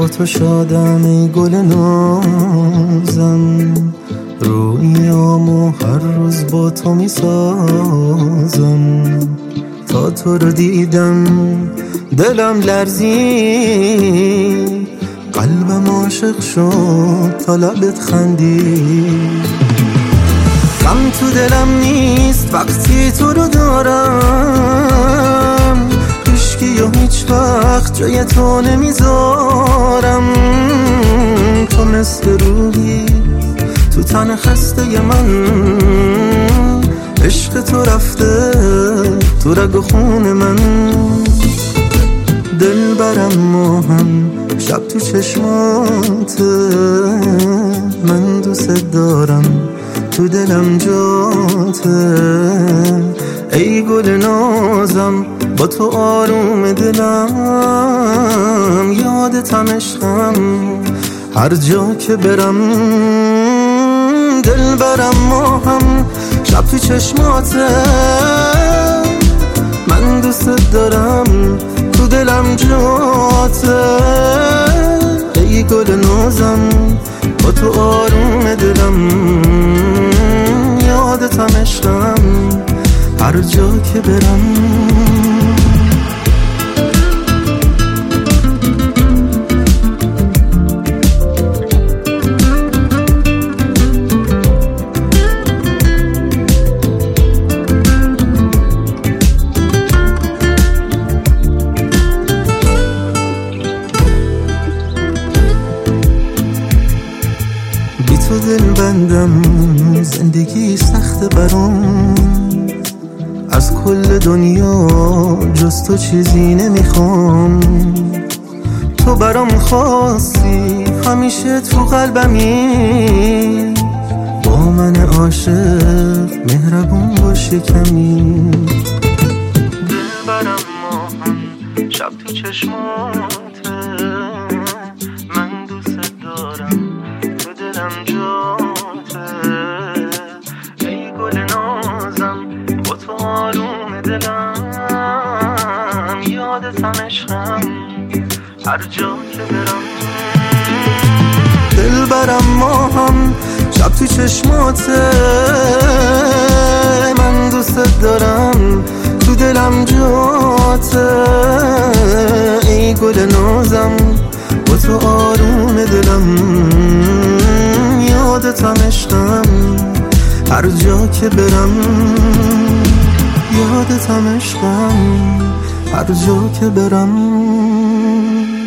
با تو شادم ای گل نازم، رویامو هر روز با تو میسازم. تا تو رو دیدم دلم لرزید، قلبم عاشق شد تا لبت خندید. غم تو دلم نیست وقتی تو رو دارم، هیچکی و هیچ وقت جای تو نمیذارم. تو مثل روحی تو تن خسته من، عشق تو رفته تو رگ و خون من. دل برم ماهم شب تو چشمات، من دوست دارم تو دلم جاته. ای گل نازم با تو آروم دلم، یادتم عشقم هر جا که برم. دل برم ماهم شب تو چشماته، من دوست دارم تو دلم جاته. ای گل نازم با تو آروم دلم، یادتم عشقم هر جا که برم. بی تو دل بندم زندگی سخت برام، از کل دنیا جز تو چیزی نمیخوام. تو برام خاصی همیشه تو قلبمی، با من عاشق مهربون باشی کمی. دل برم ماهم شب تو چشماته، من دوست دارم تو دلم جاته. ای گل نازم با تو آروم دلم، یادتم عشقم هر جا که برم. دل برم ماهم شب تو چشماته، من دوست دارم تو دلم جاته. ای گل نازم با تو آروم دلم، یادتم عشقم هر جا که برم. یادتم عشقم هر جا که برم.